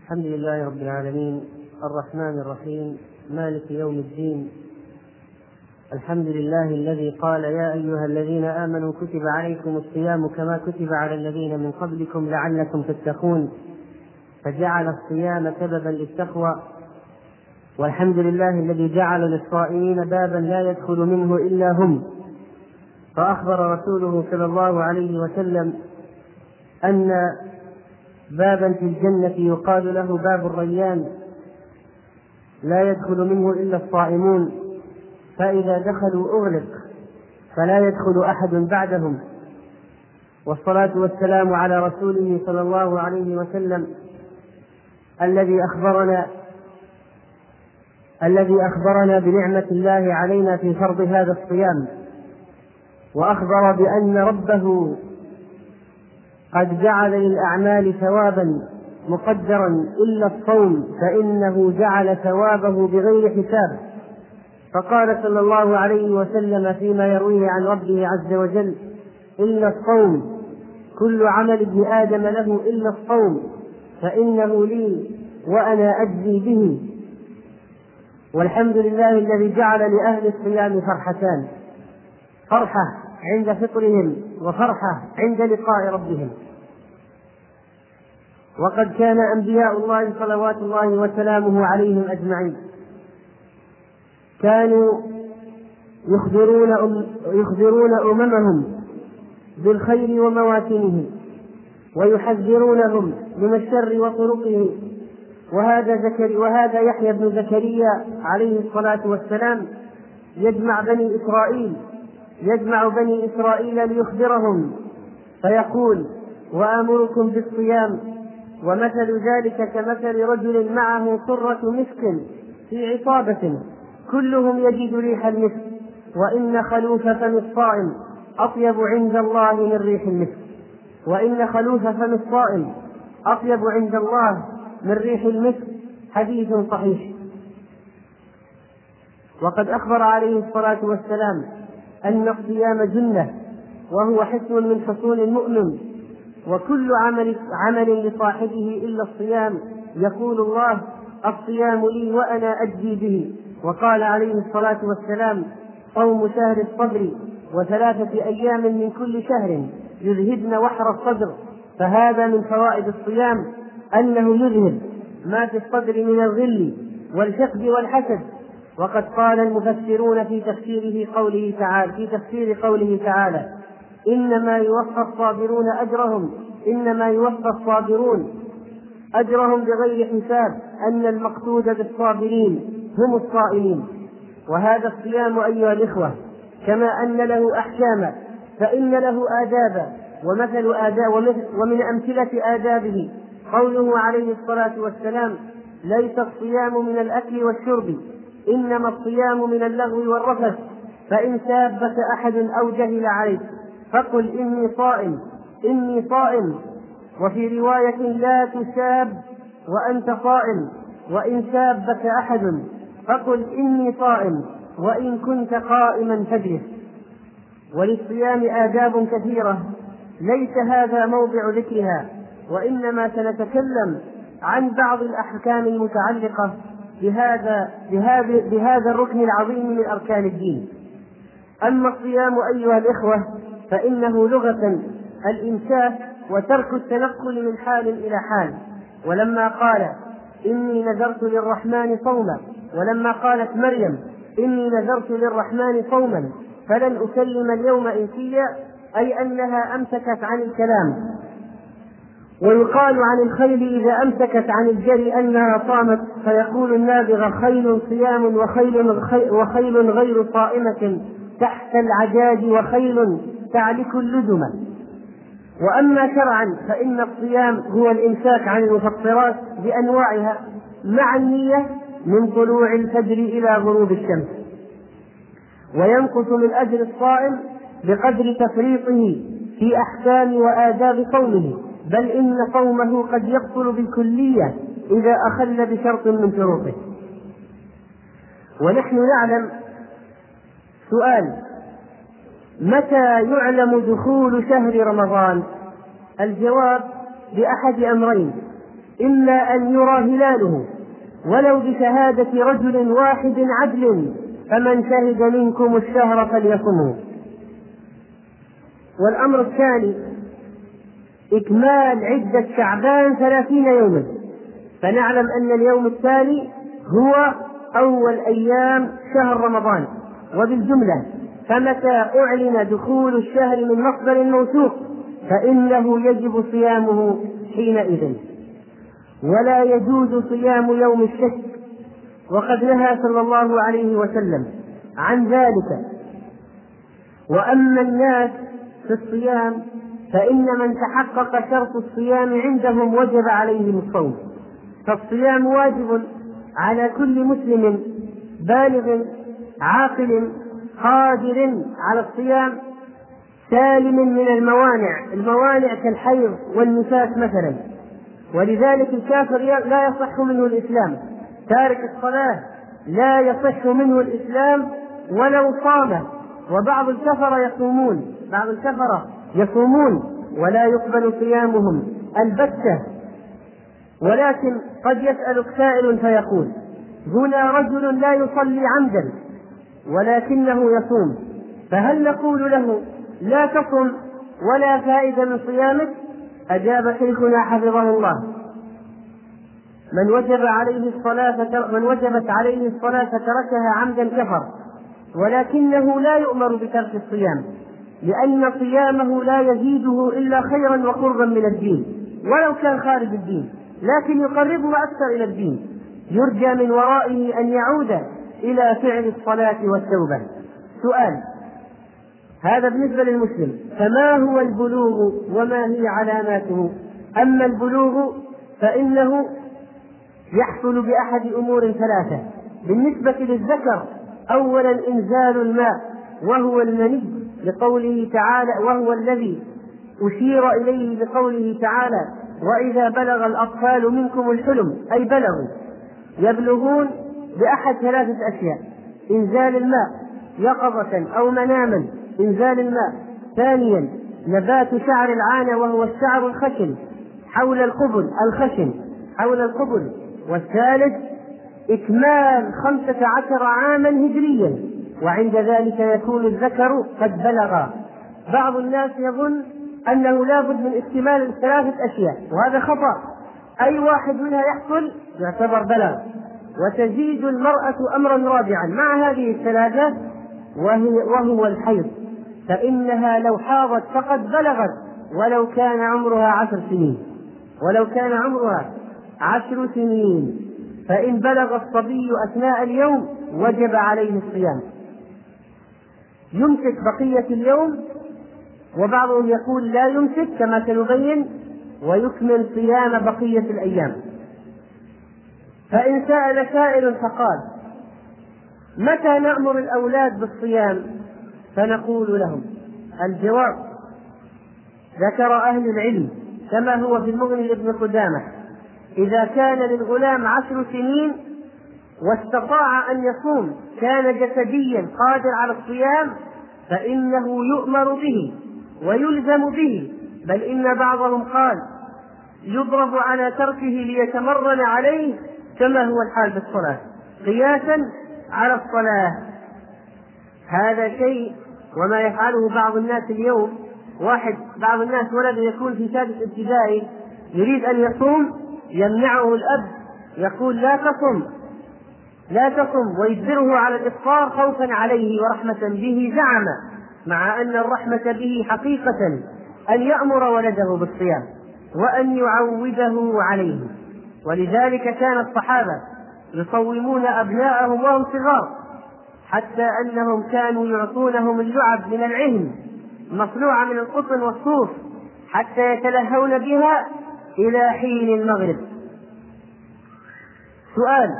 الحمد لله رب العالمين الرحمن الرحيم مالك يوم الدين. الحمد لله الذي قال يا أيها الذين آمنوا كتب عليكم الصيام كما كتب على الذين من قبلكم لعلكم تتقون، فجعل الصيام سببا للتقوى. والحمد لله الذي جعل للصائمين بابا لا يدخل منه إلا هم، فأخبر رسوله صلى الله عليه وسلم أن بابا في الجنة يقال له باب الريان لا يدخل منه إلا الصائمون، فإذا دخلوا أغلق فلا يدخل أحد بعدهم. والصلاة والسلام على رسوله صلى الله عليه وسلم الذي أخبرنا بنعمة الله علينا في فرض هذا الصيام، وأخبر بأن ربه قد جعل للأعمال ثوابا مقدرا إلا الصوم، فإنه جعل ثوابه بغير حساب. فقال صلى الله عليه وسلم فيما يرويه عن ربه عز وجل: إلا الصوم، كل عمل ابن آدم له إلا الصوم فإنه لي وأنا أجزي به. والحمد لله الذي جعل لأهل الصيام فرحتان: فرحة عند فطرهم وفرحة عند لقاء ربهم. وقد كان أنبياء الله صلوات الله وسلامه عليهم أجمعين كانوا يخبرون أممهم بالخير ومواسمه، ويحذرونهم من الشر وطرقه. وهذا يحيى بن زكريا عليه الصلاة والسلام يجمع بني إسرائيل ليخبرهم، فيقول: وآمركم بالصيام، ومثل ذلك كمثل رجل معه صرة مسك في عصابة كلهم يجد ريح المسك، وإن خلوف فم الصائم أطيب عند الله من ريح المسك، وإن خلوف فم الصائم أطيب عند الله من ريح المسك. حديث صحيح. وقد أخبر عليه الصلاة والسلام أن الصيام جنة، وهو حصن من حصون المؤمن، وكل عمل لصاحبه إلا الصيام يقول الله: الصيام لي وأنا أجزي به. وقال عليه الصلاة والسلام: صوم شهر الصبر 3 أيام من كل شهر يذهبن وحر الصدر. فهذا من فوائد الصيام أنه يذهب ما في الصدر من الغل والحقد والحسد. وقد قال المفسرون في تفسير قوله تعالى: إنما يوفى الصابرون أجرهم بغير حساب، أن المقصود بالصابرين هم الصائمين. وهذا الصيام أيها الإخوة كما أن له أحكاما فإن له آدابا، ومن أمثلة آدابه قوله عليه الصلاة والسلام: ليس الصيام من الأكل والشرب، إنما الصيام من اللغو والرفث، فإن سابك أحد أو جهل عليك فقل إني صائم. وفي رواية: لا تساب وأنت صائم، وإن سابك أحد فقل إني صائم، وإن كنت قائما فاجلس. وللصيام آداب كثيرة ليس هذا موضع ذكرها، وإنما سنتكلم عن بعض الأحكام المتعلقة بهذا الركن العظيم من أركان الدين. أما الصيام أيها الإخوة فإنه لغة الإمساك وترك التنقل من حال إلى حال. ولما قال: إني نذرت للرحمن صوما، ولما قالت مريم: إني نذرت للرحمن صوما فلن أكلم اليوم إنسيا، أي أنها أمسكت عن الكلام. ويقال عن الخيل إذا أمسكت عن الجري أنها صامت، فيقول النابغة: خيل صيام وخيل غير صائمة تحت العجاج وخيل تعلك اللجم. وأما شرعا فإن الصيام هو الإمساك عن المفطرات بأنواعها مع النية من طلوع الفجر إلى غروب الشمس، وينقص من أجر الصائم بقدر تفريطه في أحكام وآداب صومه، بل إن صومه قد يبطل بالكلية إذا أخل بشرط من شروطه. ونحن نعلم سؤال: متى يعلم دخول شهر رمضان؟ الجواب بأحد أمرين: إلا أن يرى هلاله ولو بشهادة رجل واحد عدل، فمن شهد منكم الشهر فليصمه. والأمر الثاني إكمال عدة شعبان 30 يوما، فنعلم أن اليوم التالي هو أول أيام شهر رمضان وبالجملة، فمتى أعلن دخول الشهر من مصدر موثوق فإنه يجب صيامه حينئذ، ولا يجوز صيام يوم الشك، وقد نهى صلى الله عليه وسلم عن ذلك. وأما الناس في الصيام فإن من تحقق شرط الصيام عندهم وجب عليهم الصوم، فالصيام واجب على كل مسلم بالغ عاقل قادر على الصيام سالم من الموانع كالحيض والنفاس مثلا. ولذلك الكافر لا يصح منه الإسلام، تارك الصلاة لا يصح منه الإسلام ولو صام. وبعض الكفرة يصومون ولا يقبل صيامهم البتة. ولكن قد يسألك سائل فيقول: هنا رجل لا يصلي عمدا ولكنه يصوم، فهل نقول له لا تصم ولا فائدة من صيامك؟ أجاب شيخنا حفظه الله: من وجبت عليه الصلاة تركها عمدا كفر، ولكنه لا يؤمر بترك الصيام، لأن صيامه لا يزيده إلا خيرا وقربا من الدين ولو كان خارج الدين، لكن يقربه أكثر إلى الدين، يرجى من ورائه أن يعود إلى فعل الصلاة والتوبة. سؤال: هذا بالنسبة للمسلم، فما هو البلوغ وما هي علاماته؟ أما البلوغ فإنه يحصل بأحد أمور 3. بالنسبة للذكر: أولا إنزال الماء وهو المني لقوله تعالى، وهو الذي أشير إليه بقوله تعالى: وإذا بلغ الأطفال منكم الحلم، أي بلغوا، يبلغون بأحد 3 أشياء: إنزال الماء يقظة أو مناما، إنزال الماء. ثانيا نبات شعر العانة وهو الشعر الخشن حول القبل والثالث إكمال 15 عاما هجريا، وعند ذلك يكون الذكر قد بلغ. بعض الناس يظن أنه لا بد من اكتمال 3 أشياء، وهذا خطأ، أي واحد منها يحصل يعتبر بلغ. وتزيد المرأة أمرا رابعا مع هذه 3 وهو الحيض، فإنها لو حاضت فقد بلغت ولو كان عمرها 10 سنين، فإن بلغ الصبي أثناء اليوم وجب عليه الصيام، يمسك بقية اليوم، وبعضهم يقول لا يمسك كما سنبين ويكمل صيام بقية الأيام. فإن سأل سائل فقال: متى نأمر الأولاد بالصيام؟ فنقول لهم: الجواب: ذكر أهل العلم كما هو في المغني لابن قدامة: إذا كان للغلام 10 سنين واستطاع أن يصوم، كان جسديا قادر على الصيام، فإنه يؤمر به ويلزم به، بل إن بعضهم قال يضرب على تركه ليتمرن عليه كما هو الحال بالصلاة قياسا على الصلاة. هذا شيء وما يفعله بعض الناس اليوم. بعض الناس ولد يكون في 6 ابتدائي يريد أن يصوم، يمنعه الأب، يقول لا تصم ويجبره على الإفطار خوفا عليه ورحمة به، زعم مع أن الرحمة به حقيقة أن يأمر ولده بالصيام وأن يعوده عليه. ولذلك كان الصحابة يصومون أبناءهم وهم صغار، حتى أنهم كانوا يعطونهم اللعب من العهن مصنوعة من القطن والصوف حتى يتلهون بها إلى حين المغرب. سؤال: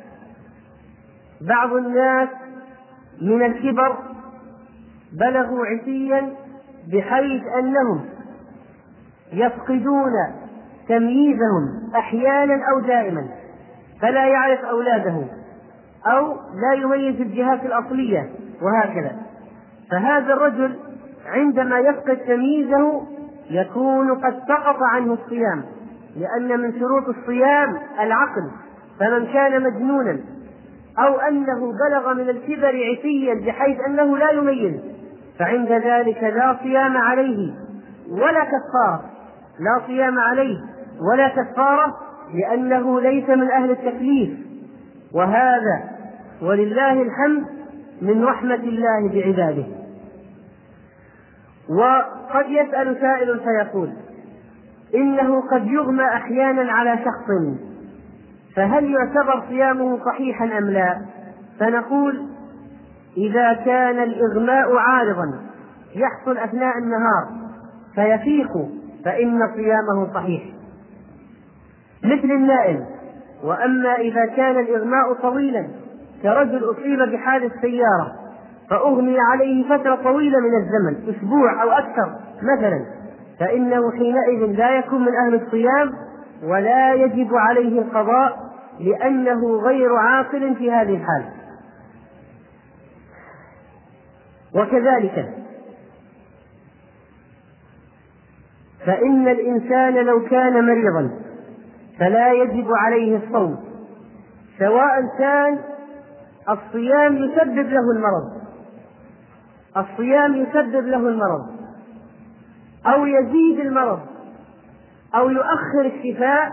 بعض الناس من الكبر بلغوا عتيا بحيث أنهم يفقدون تمييزهم أحيانا أو دائما، فلا يعرف أولاده أو لا يميز الجهات الأصلية وهكذا. فهذا الرجل عندما يفقد تمييزه يكون قد سقط عنه الصيام، لأن من شروط الصيام العقل، فمن كان مجنونا أو أنه بلغ من الكبر عتيا بحيث أنه لا يميز فعند ذلك لا صيام عليه ولا كفارة، لا صيام عليه ولا كفارة، لأنه ليس من أهل التكليف. وهذا ولله الحمد من رحمة الله بعباده. وقد يسأل سائل فيقول: إنه قد يغمى أحيانا على شخص، فهل يعتبر صيامه صحيحا أم لا؟ فنقول: إذا كان الإغماء عارضا يحصل أثناء النهار فيفيق فإن صيامه صحيح مثل النائم. وأما إذا كان الإغماء طويلا كرجل أصيب بحادث سيارة فأغمي عليه فترة طويلة من الزمن، أسبوع أو أكثر مثلا، فإنه حينئذ لا يكون من أهل الصيام ولا يجب عليه القضاء، لأنه غير عاقل في هذه الحال. وكذلك فإن الإنسان لو كان مريضا فلا يجب عليه الصوم، سواء كان الصيام يسبب له المرض أو يزيد المرض أو يؤخر الشفاء،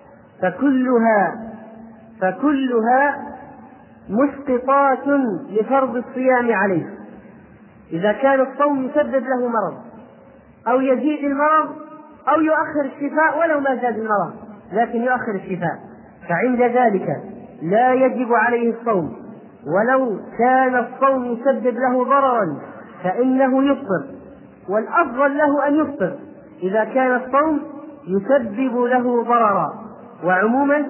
فكلها مسقطات لفرض الصيام عليه. إذا كان الصوم يسبب له مرض أو يزيد المرض أو يؤخر الشفاء، ولو ما زاد المرض لكن يؤخر الشفاء، فعند ذلك لا يجب عليه الصوم. ولو كان الصوم يسبب له ضررا فإنه يفطر، والأفضل له أن يفطر إذا كان الصوم يسبب له ضررا. وعموما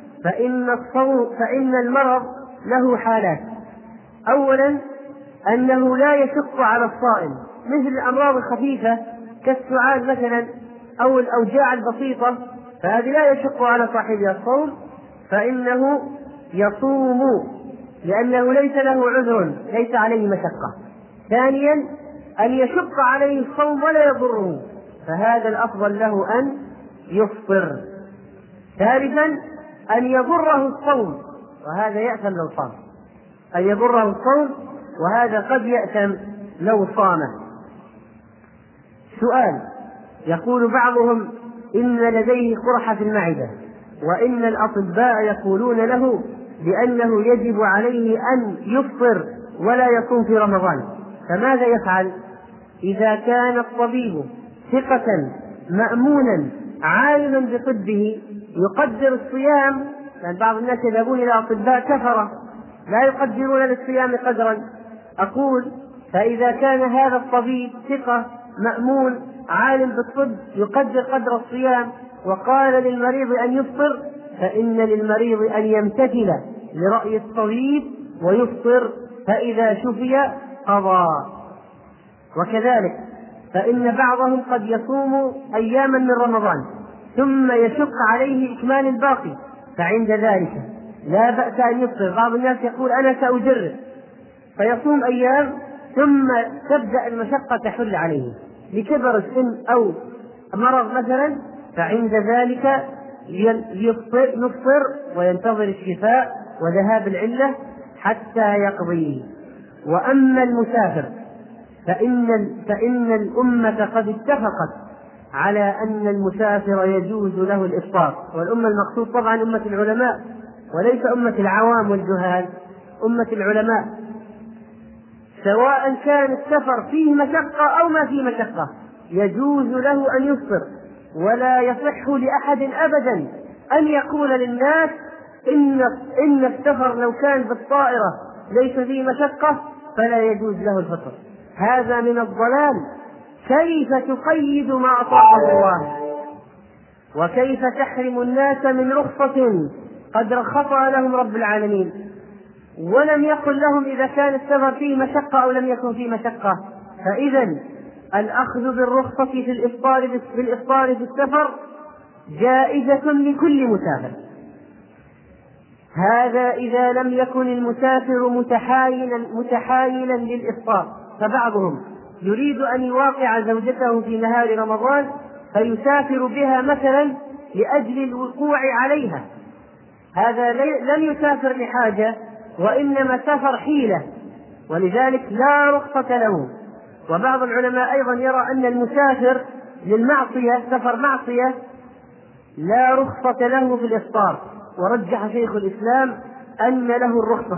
فإن المرض له حالات: أولا أنه لا يشق على الصائم، مثل الأمراض الخفيفة كالسعال مثلا أو الأوجاع البسيطة، فهذه لا يشق على صاحبها الصوم فإنه يصوم لأنه ليس له عذر، ليس عليه مشقة. ثانيا أن يشق عليه الصوم ولا يضره، فهذا الأفضل له أن يفطر. ثالثا أن يضره الصوم، وهذا يأثم لو صام، أن يضره الصوم وهذا قد يأثم لو صام. سؤال: يقول بعضهم إن لديه قرحة في المعدة، وإن الأطباء يقولون له بأنه يجب عليه أن يفطر ولا يصوم في رمضان، فماذا يفعل؟ إذا كان الطبيب ثقة مأمونا عالما بطبه يقدر الصيام، لأن بعض الناس يذهبون إلى أطباء كفرة لا يقدرون للصيام قدرا، أقول: فإذا كان هذا الطبيب ثقة مأمون عالم بالطب يقدر قدر الصيام وقال للمريض أن يفطر، فإن للمريض أن يمتثل لرأي الطبيب ويفطر، فإذا شفي قضى. وكذلك فإن بعضهم قد يصوم أياما من رمضان ثم يشق عليه إكمال الباقي، فعند ذلك لا بأس أن يفطر. بعض الناس يقول: أنا سأجرب، فيصوم أيام ثم تبدأ المشقة تحل عليه لكبر السن أو مرض مثلا، فعند ذلك يفطر وينتظر الشفاء وذهاب العلة حتى يقضي. وأما المسافر فإن الأمة قد اتفقت على أن المسافر يجوز له الإفطار، والأمة المقصود طبعا أمة العلماء وليس أمة العوام والجهال، أمة العلماء، سواء كان السفر فيه مشقة أو ما فيه مشقة يجوز له أن يفطر. ولا يصح لأحد أبدا أن يقول للناس إن السفر لو كان بالطائرة ليس فيه مشقة فلا يجوز له الفطر، هذا من الضلال. كيف تقيد ما أطاع الله؟ وكيف تحرم الناس من رخصة قد رخصها لهم رب العالمين؟ ولم يقل لهم إذا كان السفر فيه مشقة أو لم يكن فيه مشقة. فإذا الأخذ بالرخصة في الإفطار في السفر جائزة لكل مسافر، هذا إذا لم يكن المسافر متحايلا للإفطار. فبعضهم يريد أن يواقع زوجته في نهار رمضان فيسافر بها مثلا لأجل الوقوع عليها، هذا لم يسافر لحاجة وإنما سافر حيلة، ولذلك لا رخصة له. وبعض العلماء أيضا يرى أن المسافر للمعصية سفر معصية لا رخصة له في الإفطار، ورجح شيخ الإسلام أن له الرخصة.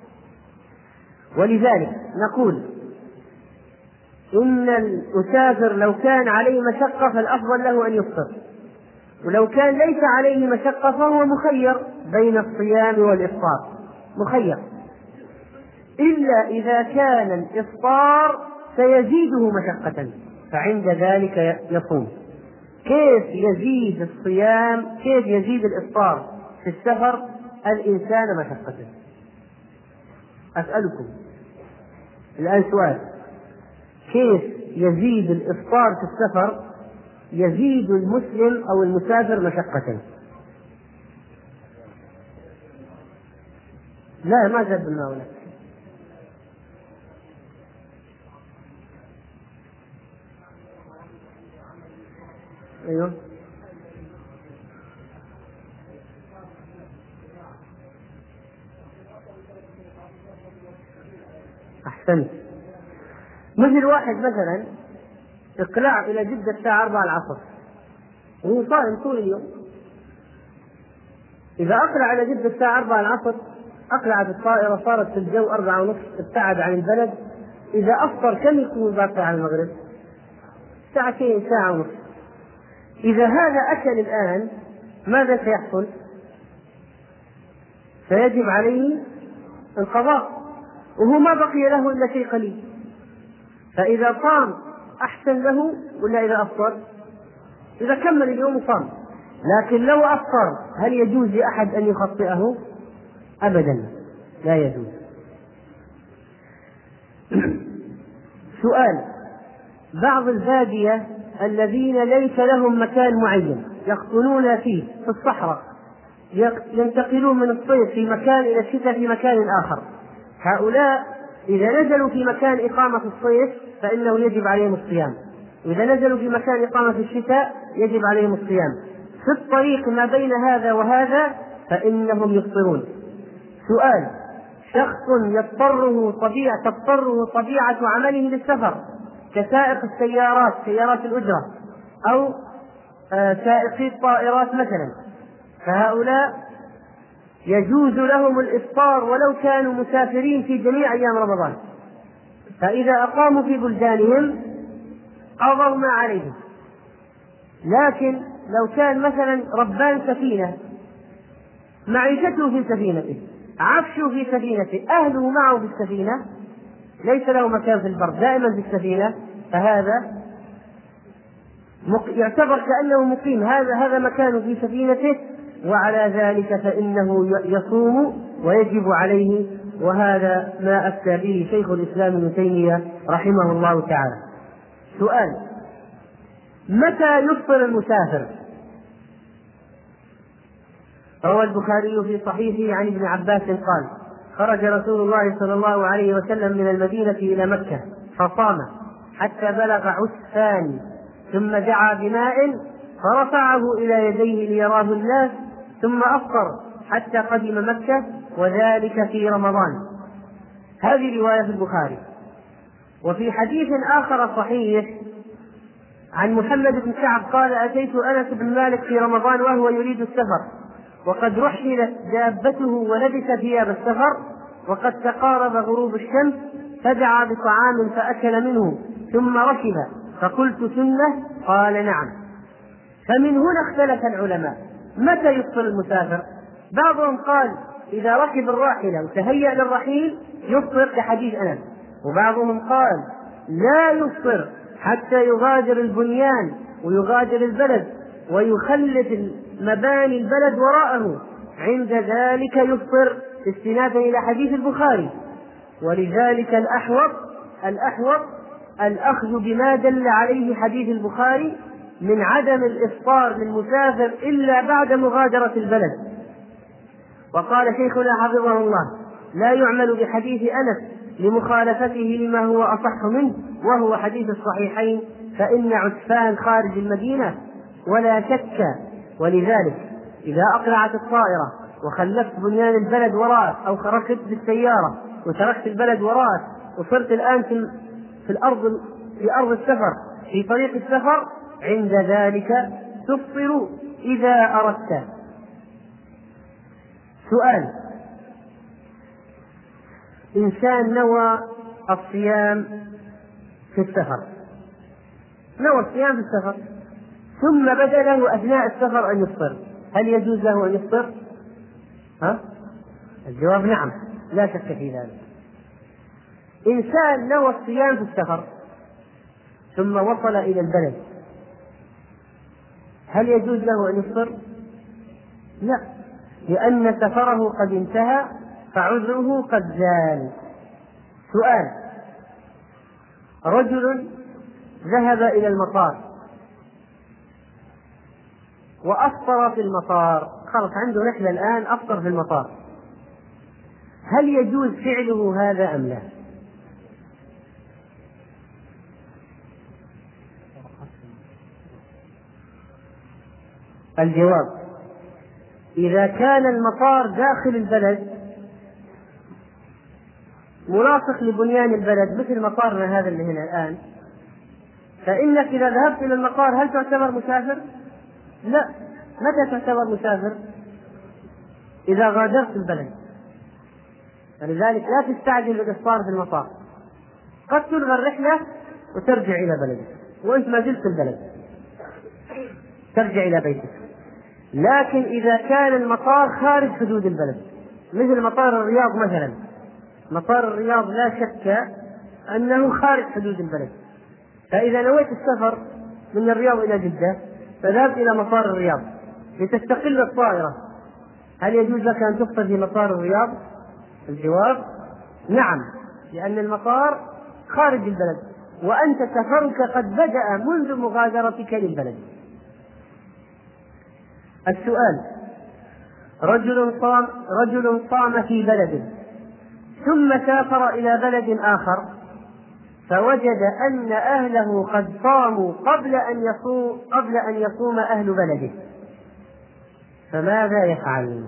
ولذلك نقول إن المسافر لو كان عليه مشقة فالأفضل له أن يفطر، ولو كان ليس عليه مشقة فهو مخير بين الصيام والإفطار، مخير، إلا إذا كان الإفطار سيزيده مشقة فعند ذلك يصوم. كيف يزيد الصيام، كيف يزيد الإفطار في السفر الإنسان مشقة؟ أسألكم الآن سؤال: كيف يزيد الإفطار في السفر، يزيد المسلم أو المسافر مشقة؟ لا، ما زاد بالماء ولا. أيوه أحسنت. مثل واحد مثلا اقلاع إلى جدة الساعة 4 العصر وهو صائم طول اليوم، إذا أقلع إلى جدة الساعة 4 العصر، أقلعت الطائرة صارت في الجو 4:30، ابتعد عن البلد، إذا أفطر كم يكون باقي على المغرب؟ ساعتين، ساعة ونصف. إذا هذا أكل الآن ماذا سيحصل؟ سيجب عليه القضاء وهو ما بقي له إلا شيء قليل. فإذا صام أحسن له ولا إذا أفطر؟ إذا كمل اليوم صام. لكن لو أفطر هل يجوز لأحد أن يخطئه؟ أبدا لا يجوز. سؤال: بعض البادية الذين ليس لهم مكان معين يقطنون فيه في الصحراء، ينتقلون من الصيف في مكان إلى الشتاء في مكان آخر، هؤلاء إذا نزلوا في مكان إقامة الصيف فإنه يجب عليهم الصيام، وإذا نزلوا في مكان إقامة الشتاء يجب عليهم الصيام. في الطريق ما بين هذا وهذا فإنهم يفطرون. سؤال: شخص تضطره طبيعة عمله للسفر كسائق السيارات، سيارات الأجرة، أو سائقي الطائرات مثلا، فهؤلاء يجوز لهم الإفطار ولو كانوا مسافرين في جميع أيام رمضان، فإذا أقاموا في بلدانهم قضوا ما عليهم. لكن لو كان مثلا ربان سفينة، معيشته في سفينته، عفشه في سفينته، أهله معه في السفينة، ليس له مكان في البر، دائما في السفينة، فهذا يعتبر كأنه مقيم، هذا مكانه في سفينته، وعلى ذلك فإنه يصوم ويجب عليه. وهذا ما أفتى به شيخ الإسلام ابن تيمية رحمه الله تعالى. سؤال: متى يفطر المسافر؟ روى البخاري في صحيحه عن ابن عباس قال: خرج رسول الله صلى الله عليه وسلم من المدينة إلى مكة فصام حتى بلغ عسفان، ثم دعا بماء فرفعه إلى يديه ليراه الناس، ثم أفطر حتى قدم مكة، وذلك في رمضان. هذه رواية في البخاري. وفي حديث آخر صحيح عن محمد بن كعب قال: أتيت أنس بن مالك في رمضان وهو يريد السفر، وقد رحلت دابته ولبس ثياب السفر، وقد تقارب غروب الشمس، فدعا بطعام فأكل منه ثم ركب، فقلت: سنة؟ قال: نعم. فمن هنا اختلف العلماء متى يفطر المسافر. بعضهم قال: إذا ركب الراحلة وتهيأ للرحيل يفطر كحديث أنس، وبعضهم قال: لا يفطر حتى يغادر البنيان ويغادر البلد ويخلد مباني البلد وراءه، عند ذلك يفطر، استنادا إلى حديث البخاري. ولذلك الأحوط الأخذ بما دل عليه حديث البخاري من عدم الإفطار للمسافر إلا بعد مغادرة البلد. وقال شيخنا حفظه الله: لا يعمل بحديث أنس لمخالفته لما هو أصح منه، وهو حديث الصحيحين، فإن عسفان خارج المدينة، ولا شك ولذلك إذا أقلعت الطائرة وخلفت بنيان البلد وراءك، أو ركبت بالسيارة وتركت البلد وراءك وصرت الآن في أرض السفر، في طريق السفر، عند ذلك تفطر إذا أردت. سؤال: إنسان نوى الصيام في السفر، نوى الصيام في السفر، ثم بدا له أثناء السفر أن يفطر، هل يجوز له أن يفطر؟ الجواب نعم، لا شك في ذلك. إنسان نوى الصيام في السفر ثم وصل إلى البلد، هل يجوز له أن يفطر؟ لا، لأن سفره قد انتهى فعذره قد زال. سؤال: رجل ذهب إلى المطار وأفطر في المطار، خلص عنده رحلة الآن، أفطر في المطار، هل يجوز فعله هذا أم لا؟ الجواب: إذا كان المطار داخل البلد ملاصق لبنيان البلد مثل مطارنا هذا اللي هنا الآن، فإنك إذا ذهبت إلى المطار هل تعتبر مسافر؟ لا. متى تعتبر مسافر؟ إذا غادرت البلد. فلذلك لا تستعجل بالإفطار في المطار، قد تلغى الرحلة وترجع إلى بلدك وأنت ما زلت في البلد، ترجع إلى بيتك. لكن إذا كان المطار خارج حدود البلد مثل مطار الرياض مثلا، مطار الرياض لا شك أنه خارج حدود البلد، فإذا نويت السفر من الرياض إلى جدة فذهبت إلى مطار الرياض لتستقل الطائرة، هل يجوز لك أن تفطر في مطار الرياض؟ الجواب نعم، لأن المطار خارج البلد وأنت سفرك قد بدأ منذ مغادرتك للبلد. السؤال: رجل صام في بلد ثم سافر إلى بلد آخر فوجد أن أهله قد صاموا قبل أن يصوم أهل بلده، فماذا يفعل؟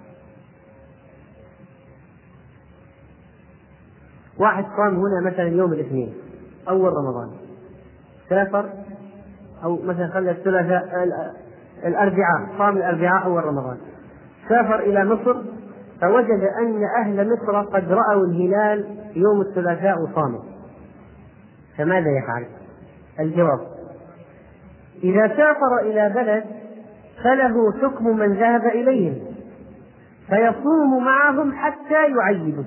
واحد صام هنا مثلا يوم الاثنين أول رمضان، سافر، أو مثلا خلى الأربعاء، صام الأربعاء أول رمضان، سافر إلى مصر فوجد أن أهل مصر قد رأوا الهلال يوم الثلاثاء وصاموا، فماذا يفعل؟ الجواب: إذا سافر إلى بلد فله حكم من ذهب إليهم فيصوم معهم حتى يعيدوا،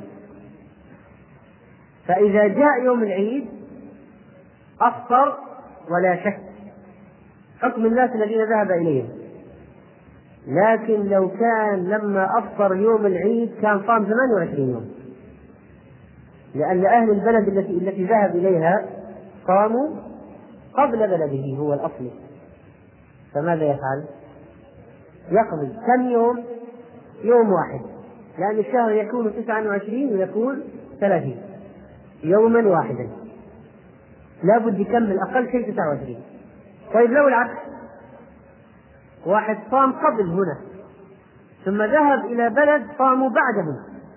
فإذا جاء يوم العيد أفطر ولا شك، حكم الناس الذين ذهب إليهم. لكن لو كان لما أفطر يوم العيد كان صام 28 يوم، لأن أهل البلد التي ذهب إليها صاموا قبل بلده هو الأصل، فماذا يفعل؟ يقضي كم يوم؟ يوم واحد، لأن الشهر يكون 29 ويكون 30 يوما واحدا، لا بد يكمل أقل شيء 29. طيب لو العكس، واحد صام قبل هنا ثم ذهب إلى بلد صاموا بعده،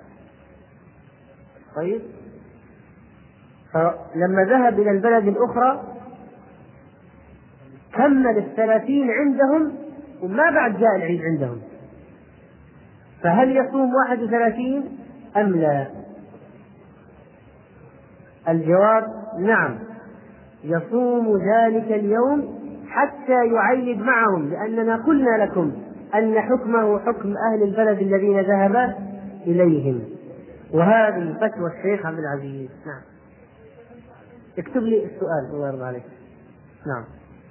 طيب فلما ذهب إلى البلد الأخرى كمل 30 عندهم وما بعد جاء العيد عندهم، فهل يصوم 31 أم لا؟ الجواب نعم، يصوم ذلك اليوم حتى يعيد معهم، لأننا قلنا لكم أن حكمه حكم أهل البلد الذين ذهب إليهم. وهذه فتوى الشيخ عبد العزيز. نعم، اكتب لي السؤال الله يرضى عليك. نعم،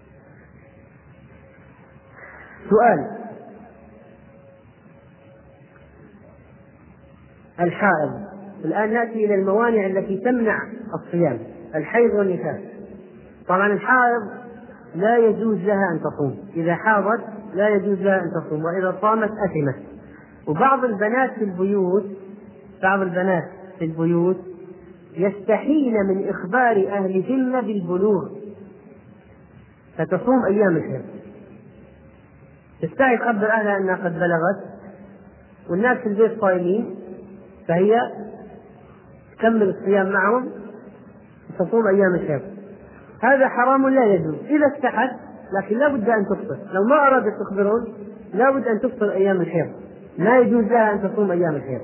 سؤال: الحائض، الآن نأتي إلى الموانع التي تمنع الصيام، الحيض والنفاس. طبعا الحائض لا يجوز لها أن تصوم، إذا حاضت لا يجوز لها أن تصوم، وإذا صامت أثمت. وبعض البنات في البيوت يستحين من إخبار أهلهن بالبلوغ فتصوم أيام الحيض، تستحي تخبر أهلها أنها قد بلغت والناس في البيت صايمين، فهي تكمل الصيام معهم وتصوم أيام الحيض. هذا حرام لا يجوز إذا استحت، لكن لا بد أن تفطر. لو ما أرادت تخبرون لا بد أن تفطر أيام الحيض، لا يجوز لها أن تصوم أيام الحيض.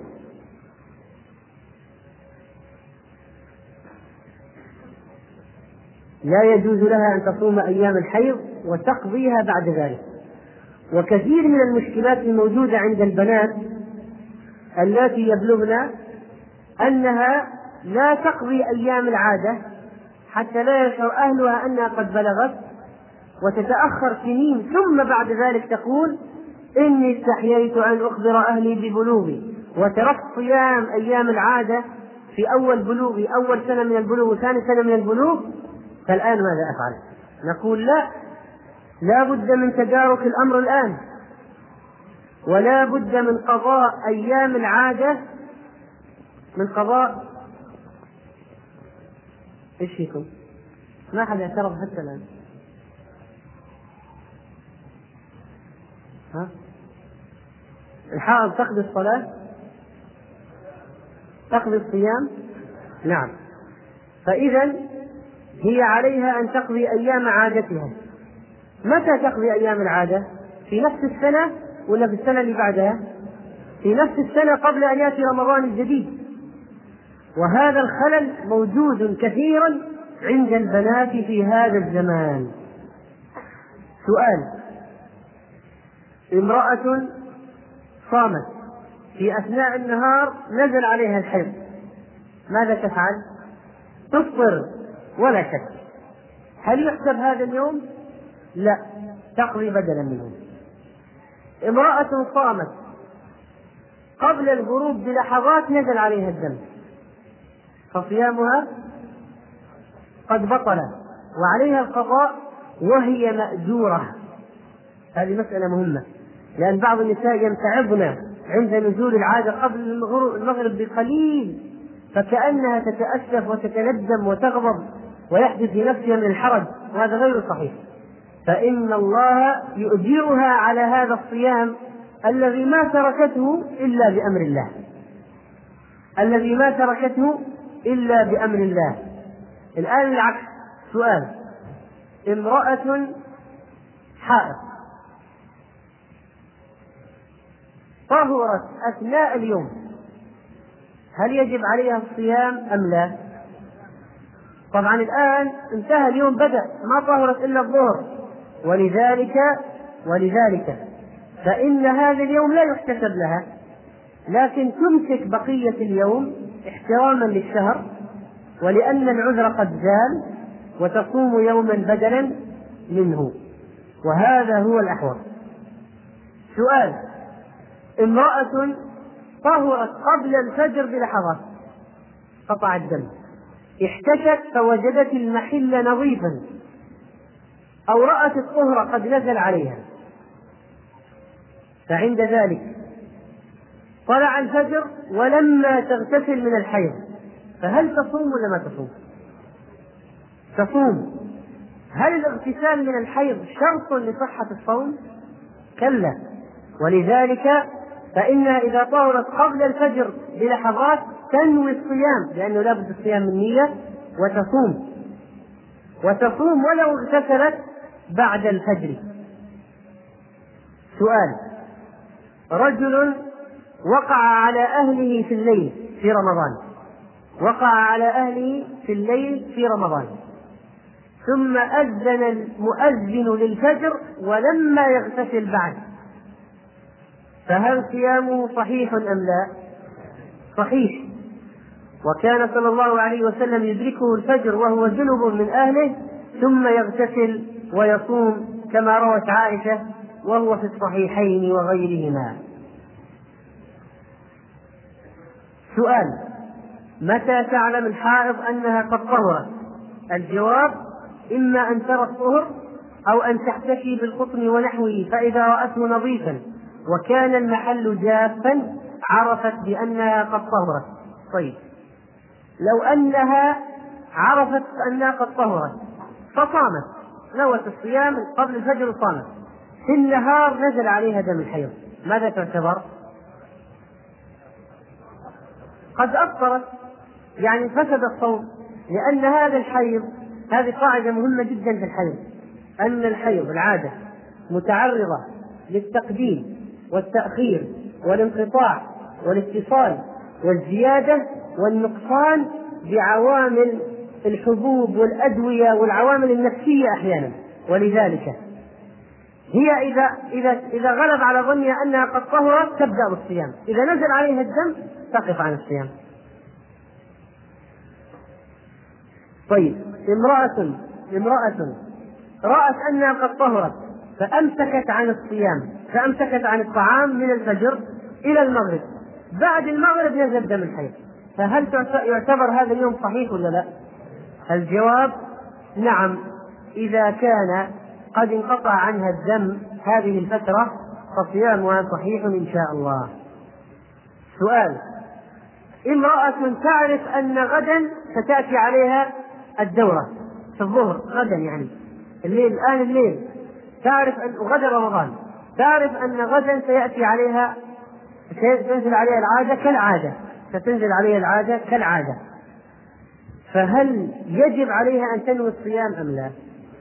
لا يجوز لها أن تصوم أيام الحيض وتقضيها بعد ذلك. وكثير من المشكلات الموجودة عند البنات التي يبلغن أنها لا تقضي أيام العادة حتى لا يشعر أهلها أنها قد بلغت، وتتأخر سنين ثم بعد ذلك تقول إني استحييت أن أخبر أهلي ببلوغي وتركت صيام أيام العادة في أول بلوغي، أول سنة من البلوغ وثاني سنة من البلوغ، فالآن ماذا أفعل؟ نقول لا بد من تدارك الأمر الآن، ولا بد من قضاء أيام العادة، من قضاء. إيش فيكم؟ ما حد اعترض حتى الآن؟ الحائض تقضي الصلاة؟ تقضي الصيام؟ نعم. فإذا هي عليها أن تقضي أيام عادتها. متى تقضي أيام العادة؟ في نفس السنة ولا في السنة اللي بعدها؟ في نفس السنة قبل أن يأتي رمضان الجديد. وهذا الخلل موجود كثيرا عند البنات في هذا الزمان. سؤال: امرأة صامت في أثناء النهار نزل عليها الحيض، ماذا تفعل؟ تفطر ولا شك. هل يحسب هذا اليوم؟ لا، تقضي بدلا منه. امرأة صامت قبل الغروب بلحظات نزل عليها الدم، فصيامها قد بطل وعليها القضاء وهي مأجورة. هذه مسألة مهمة، لأن بعض النساء يمتعضن عند نزول العادة قبل المغرب بقليل، فكأنها تتأسف وتتندم وتغضب ويحدث في نفسها من الحرج، وهذا غير صحيح. فإن الله يؤجرها على هذا الصيام الذي ما تركته إلا بأمر الله، الذي ما تركته إلا بأمر الله. الآن العكس. سؤال: امرأة حائض طهرت أثناء اليوم، هل يجب عليها الصيام أم لا؟ طبعا الآن انتهى اليوم، بدأ، ما طهرت إلا الظهر، ولذلك فإن هذا اليوم لا يحتسب لها، لكن تمسك بقية اليوم احتراما للشهر ولأن العذر قد زال، وتصوم يوما بدلا منه، وهذا هو الأحوط. سؤال: امرأة طهرت قبل الفجر بلحظات، قطع الدم، احتشت فوجدت المحل نظيفا، أو رأت الطهر قد نزل عليها، فعند ذلك طلع الفجر ولما تغتسل من الحيض، فهل تصوم ولا ما تصوم؟ تصوم. هل الاغتسال من الحيض شرط لصحة الصوم؟ كلا. ولذلك فإنها إذا طهرت قبل الفجر بلحظات تنوي الصيام، لأنه لا بد الصيام من نية، وتصوم ولو اغتسلت بعد الفجر. سؤال: رجل وقع على أهله في الليل في رمضان، وقع على أهله في الليل في رمضان، ثم أذن المؤذن للفجر ولما يغتسل بعد، فهل صيامه صحيح أم لا؟ صحيح. وكان صلى الله عليه وسلم يدركه الفجر وهو جنب من أهله ثم يغتسل ويصوم، كما روت عائشة وهو في الصحيحين وغيرهما. سؤال: متى تعلم الحائض أنها قد طهرت؟ الجواب: إما أن ترى الطهر أو أن تحتكي بالقطن ونحوه، فإذا رأته نظيفا وكان المحل جافا عرفت بأنها قد طهرت. طيب، لو أنها عرفت أنها قد طهرت فصامت، نوت الصيام قبل الفجر وصامت، في النهار نزل عليها دم الحيض، ماذا تعتبر؟ قد أفطرت، يعني فسد الصوم، لأن هذا الحيض، هذه قاعدة مهمة جدا في الحيض، أن الحيض العادة متعرضة للتقديم والتأخير والانقطاع والاتصال والزيادة والنقصان بعوامل الحبوب والأدوية والعوامل النفسية أحيانا، ولذلك هي إذا غلب على ظنها أنها قد طهرت تبدأ بالصيام، إذا نزل عليها الدم تقف عن الصيام. طيب، امرأة رأت أنها قد طهرت فأمسكت عن الصيام، فأمسكت عن الطعام من الفجر إلى المغرب، بعد المغرب نزل دم الحيض، فهل يعتبر هذا اليوم صحيح ولا لا؟ الجواب نعم، إذا كان قد انقطع عنها الدم هذه الفترة فصيامها صحيح إن شاء الله. سؤال: امرأة تعرف أن غدا ستأتي عليها الدورة في الظهر، غدا يعني الآن الليل، تعرف أن غدا رمضان، تعرف أن غدا سيأتي عليها، ستنزل عليها العادة كالعادة، فهل يجب عليها أن تنوي الصيام أم لا؟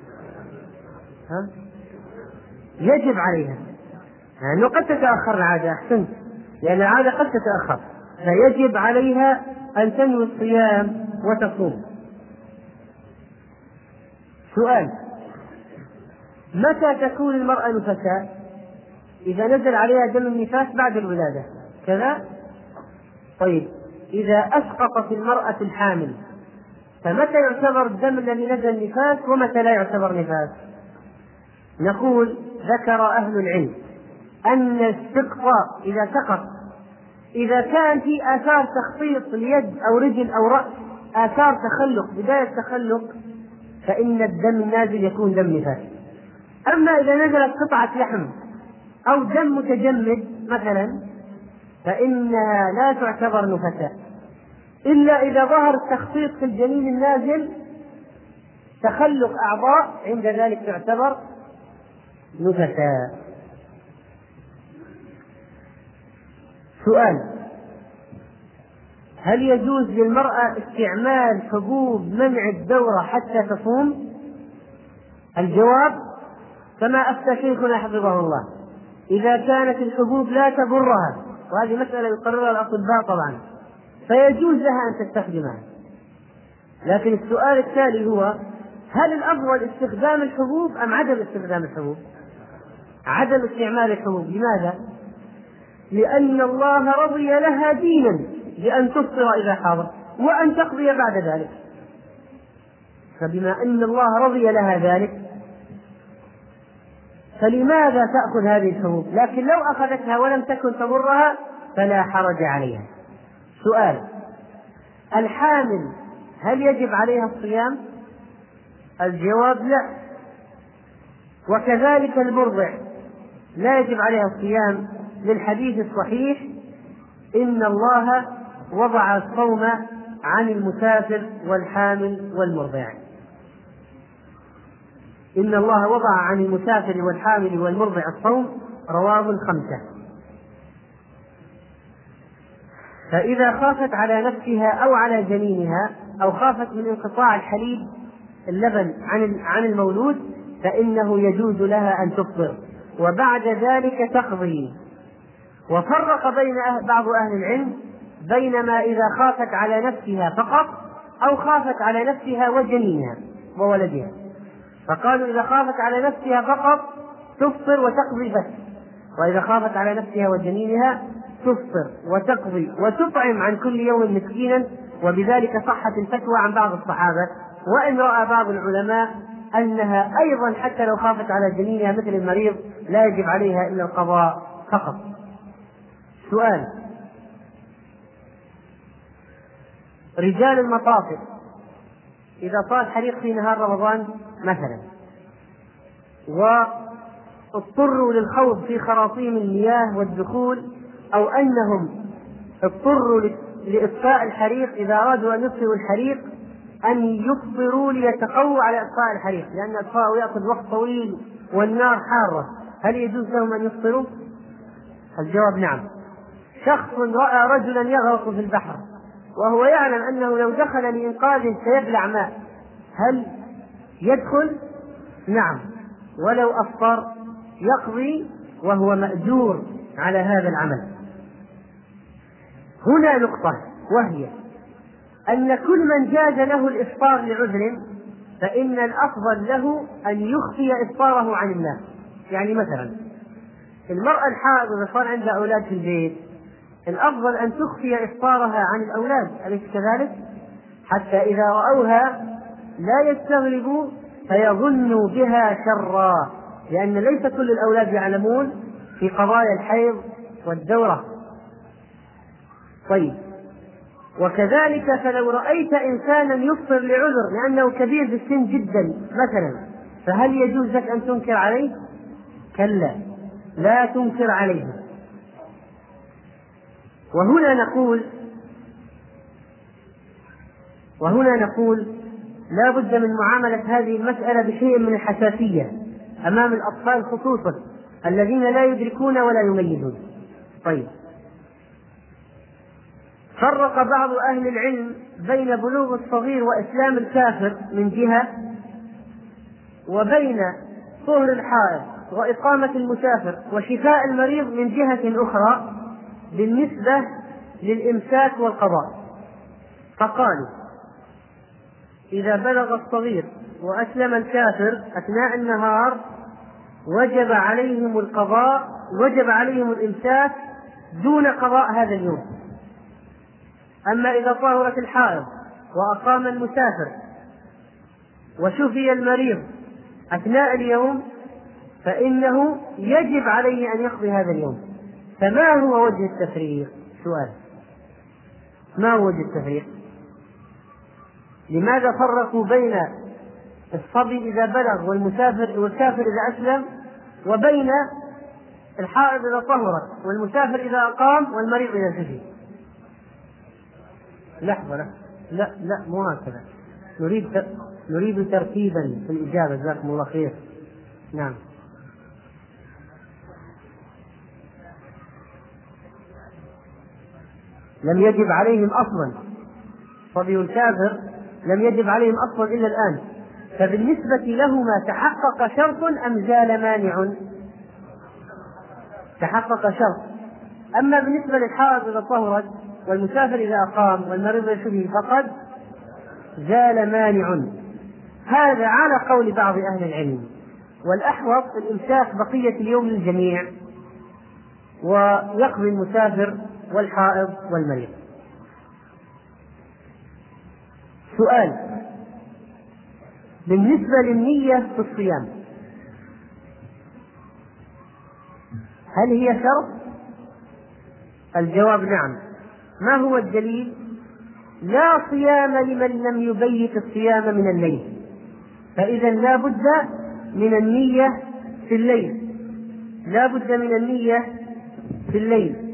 يجب عليها، لأنه قد تتأخر العادة، أحسنت، لأن العادة قد تتأخر، فيجب عليها أن تنوي الصيام وتصوم. سؤال: متى تكون المرأة نفساء؟ إذا نزل عليها دم النفاس بعد الولادة كذا؟ طيب، إذا أسقطت المرأة الحامل فمتى يعتبر الدم الذي نزل النفاس ومتى لا يعتبر نفاس؟ نقول: ذكر أهل العلم أن الاستقطاع إذا سقط، إذا كان في آثار تخطيط اليد أو رجل أو رأس، آثار تخلق، بداية تخلق، فإن الدم النازل يكون دم نفاس. أما إذا نزلت قطعة لحم أو دم متجمد مثلا فإنها لا تعتبر نفساء، إلا إذا ظهر التخطيط في الجنين النازل، تخلق أعضاء، عند ذلك تعتبر نفساء. سؤال: هل يجوز للمرأة استعمال حبوب منع الدورة حتى تصوم؟ الجواب: كما أفتى شيخنا حفظه الله، إذا كانت الحبوب لا تضرها، وهذه مسألة يقررها الأطباء طبعا، فيجوز لها أن تستخدمها. لكن السؤال التالي هو: هل الأفضل استخدام الحبوب أم عدم استخدام الحبوب؟ عدم استعمال الحبوب. لماذا؟ لأن الله رضي لها دينا بأن تفطر إذا حاضت وأن تقضي بعد ذلك، فبما أن الله رضي لها ذلك فلماذا تأخذ هذه الحبوب؟ لكن لو أخذتها ولم تكن تضرها فلا حرج عليها. سؤال: الحامل هل يجب عليها الصيام؟ الجواب: لا، وكذلك المرضع لا يجب عليها الصيام، للحديث الصحيح: إن الله وضع الصوم عن المسافر والحامل والمرضع. إن الله وضع عن المسافر والحامل والمرضع الصوم، رواه الخمسة. فإذا خافت على نفسها أو على جنينها أو خافت من انقطاع الحليب اللبن عن المولود فإنه يجوز لها أن تفطر، وبعد ذلك تقضي. وفرق بين بعض أهل العلم بين ما إذا خافت على نفسها فقط أو خافت على نفسها وجنينها وولدها، فقالوا إذا خافت على نفسها فقط تفطر وتقضي بس، وإذا خافت على نفسها وجنينها تفطر وتقضي وتطعم عن كل يوم مسكينا، وبذلك صحت الفتوى عن بعض الصحابة. وإن رأى بعض العلماء أنها أيضا حتى لو خافت على جنينها مثل المريض لا يجب عليها إلا القضاء فقط. سؤال: رجال المطافئ إذا صار حريق في نهار رمضان مثلا واضطروا للخوض في خراطيم المياه والدخول، أو أنهم اضطروا لإطفاء الحريق، إذا أرادوا أن يطفئوا الحريق أن يفطروا ليتقووا على إطفاء الحريق، لأن إطفاءه يأخذ وقت طويل والنار حارة، هل يجوز لهم أن يفطروا؟ الجواب نعم. شخص رأى رجلا يغرق في البحر وهو يعلم أنه لو دخل لإنقاذه سيبلع ماء، هل يدخل؟ نعم، ولو أفطر يقضي وهو مأجور على هذا العمل. هنا نقطة، وهي أن كل من جاز له الإفطار لعذر فإن الأفضل له أن يخفي إفطاره عن الناس. يعني مثلا المرأة الحائض إذا صار عندها أولاد في البيت الأفضل أن تخفي إفطارها عن الأولاد، أليس كذلك؟ حتى إذا رأوها لا يستغربوا فيظنوا بها شرا، لأن ليس كل الأولاد يعلمون في قضايا الحيض والدورة. طيب، وكذلك فلو رأيت إنسانا يفطر لعذر لأنه كبير في السن جدا مثلا، فهل يجوز لك أن تنكر عليه؟ كلا، لا تنكر عليه. وهنا نقول لا بد من معاملة هذه المسألة بشيء من الحساسية أمام الأطفال خصوصا الذين لا يدركون ولا يميزون. طيب، فرق بعض أهل العلم بين بلوغ الصغير وإسلام الكافر من جهة، وبين طهر الحائض وإقامة المسافر وشفاء المريض من جهة أخرى بالنسبة للإمساك والقضاء. فقالوا إذا بلغ الصغير وأسلم الكافر أثناء النهار وجب عليهم القضاء، وجب عليهم الإمساك دون قضاء هذا اليوم. أما إذا طهرت الحائض وأقام المسافر وشفي المريض أثناء اليوم فإنه يجب عليه أن يقضي هذا اليوم. فما هو وجه التفريق؟ سؤال، ما هو وجه التفريق؟ لماذا فرقوا بين الصبي إذا بلغ والكافر إذا أسلم، وبين الحائض إذا طهرت والمسافر إذا أقام والمريض إذا شفي؟ لحظة، لا مو هكذا، نريد ترتيبا في الإجابة، جزاكم الله خير. نعم، لم يجب عليهم أصلا، صبي الكافر لم يجب عليهم أصلا إلا الآن، فبالنسبة لهما تحقق شرط أم زال مانع؟ تحقق شرط. أما بالنسبة للحائض إذا طهرت والمسافر إذا أقام والمريض يشفي فقد زال مانع. هذا على قول بعض أهل العلم، والأحوط الإمساك بقية اليوم للجميع ويقضي المسافر والحائض والمريض. سؤال، بالنسبة للنية في الصيام هل هي شرط؟ الجواب نعم. ما هو الدليل؟ لا صيام لمن لم يبيت الصيام من الليل، فإذا لا بد من النية في الليل، لا بد من النية في الليل.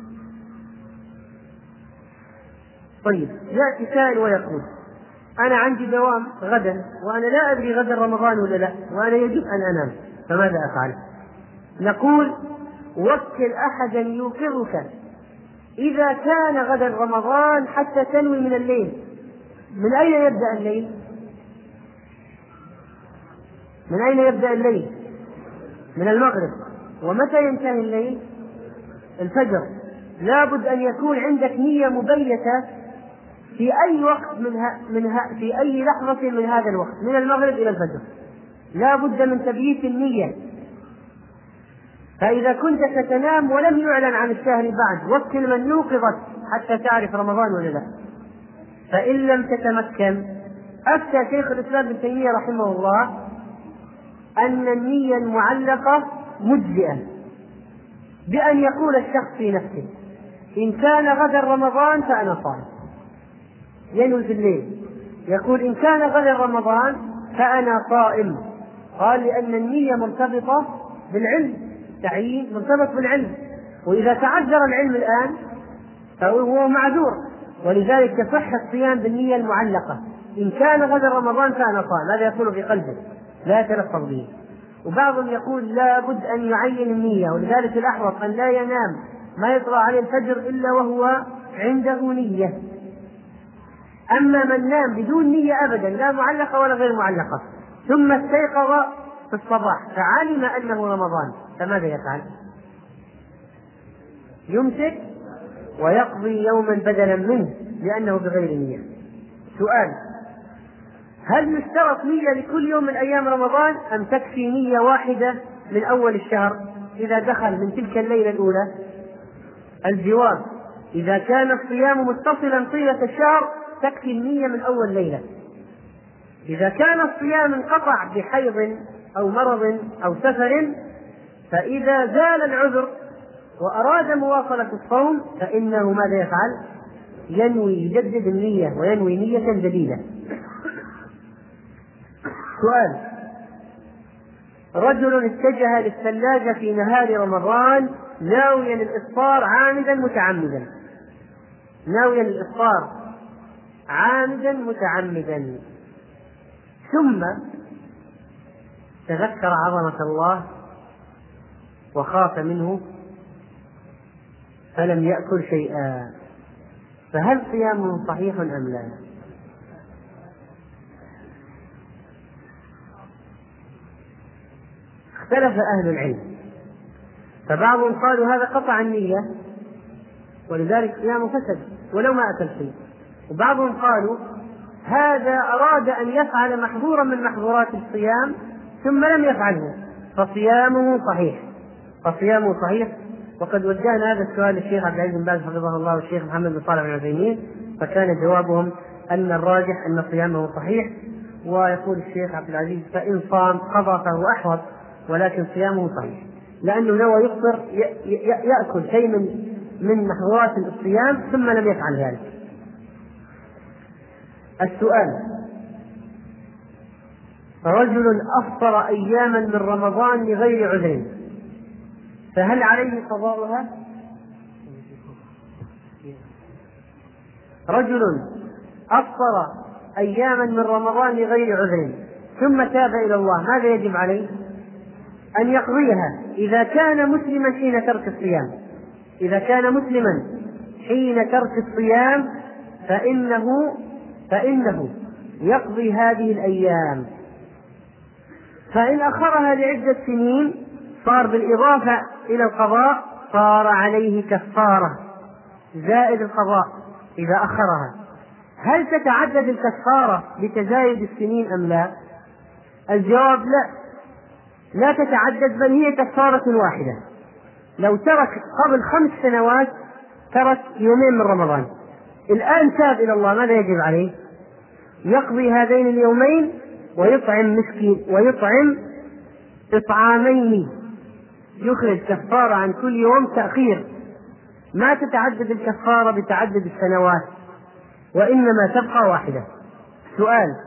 طيب، يأتي سائل ويقول أنا عندي دوام غدا وأنا لا أدري غدا رمضان ولا لا، وأنا يجب أن أنام، فماذا أفعل؟ نقول وكل أحدا يوقظك إذا كان غدا رمضان حتى تنوي من الليل. من أين يبدأ الليل؟ من أين يبدأ الليل؟ من المغرب. ومتى ينتهي الليل؟ الفجر. لا بد أن يكون عندك نية مبيتة في أي وقت في أي لحظة من هذا الوقت، من المغرب إلى الفجر، لا بد من تبييت النية. فإذا كنت ستنام ولم يعلن عن الشهر بعد وكل من يوقظك حتى تعرف رمضان ولا لا. فإن لم تتمكن أفتى شيخ الإسلام ابن تيمية رحمه الله أن النية المعلقة مجزئة، بأن يقول الشخص في نفسه إن كان غدا رمضان فأنا صائم، ينوي في الليل يقول إن كان غدا رمضان فأنا صائم. قال لأن النية مرتبطة بالعلم، تعيين مرتبط بالعلم، وإذا تعذر العلم الآن فهو معذور، ولذلك تصح الصيام بالنية المعلقة. إن كان غدا رمضان فأنا صائم، هذا يقول في قلبه لا يتلفظ به. وبعضهم يقول لا بد أن يعين النية، ولذلك الأحوط أن لا ينام ما يطلع عليه الفجر إلا وهو عنده نية. أما من نام بدون نية أبدا، لا معلقة ولا غير معلقة، ثم استيقظ في الصباح فعلم أنه رمضان، فماذا يفعل؟ يمسك ويقضي يوما بدلا منه لأنه بغير نية. سؤال: هل يشترط نية لكل يوم من أيام رمضان أم تكفي نية واحدة من أول الشهر إذا دخل من تلك الليلة الأولى؟ الجواب: إذا كان الصيام متصلا طيلة الشهر تكفي النية من أول ليلة. إذا كان الصيام انقطع بحيض أو مرض أو سفر، فإذا زال العذر وأراد مواصلة الصوم فإنه ماذا يفعل؟ ينوي، يجدد النية وينوي نية جديدة. سؤال: رجل اتجه للثلاجة في نهار رمضان ناويا الإفطار عامدا متعمدا، ناويا الإفطار عامدا متعمدا، ثم تذكر عظمة الله وخاف منه فلم يأكل شيئا، فهل صيامه صحيح أم لا؟ اختلف أهل العلم، فبعضهم قالوا هذا قطع النية ولذلك صيامه فسد ولو ما أكل شيء، وبعضهم قالوا هذا أراد أن يفعل محظورا من محظورات الصيام ثم لم يفعله فصيامه صحيح، فصيامه صحيح. وقد وجهنا هذا السؤال للشيخ عبد العزيز بن باز حفظه الله والشيخ محمد بن صالح العثيمين، فكان جوابهم أن الراجح أن صيامه صحيح. ويقول الشيخ عبد العزيز فإن صام قضى فهو أحوط، ولكن صيامه صحيح لأنه نوى يفطر يأكل شيء من محظورات الصيام ثم لم يفعل ذلك. السؤال: رجل أفطر أياما من رمضان لغير عذر فهل عليه قضاؤها؟ رجل أفطر أياما من رمضان لغير عذر ثم تاب إلى الله، ماذا يجب عليه؟ أن يقضيها إذا كان مسلما حين ترك الصيام. إذا كان مسلما حين ترك الصيام فإنه يقضي هذه الأيام. فإن أخرها لعدة سنين صار بالإضافة إلى القضاء صار عليه كفارة زائد القضاء إذا أخرها. هل تتعدد الكفارة بتزايد السنين أم لا؟ الجواب لا تتعدد، بل هي كفارة واحدة. لو ترك قبل 5 سنوات ترك يومين من رمضان، الآن تاب إلى الله، ماذا يجب عليه؟ يقضي هذين اليومين ويطعم مسكين، ويطعم إطعامين، يخرج كفارة عن كل يوم تأخير. ما تتعدد الكفارة بتعدد السنوات وإنما تبقى واحدة. سؤال: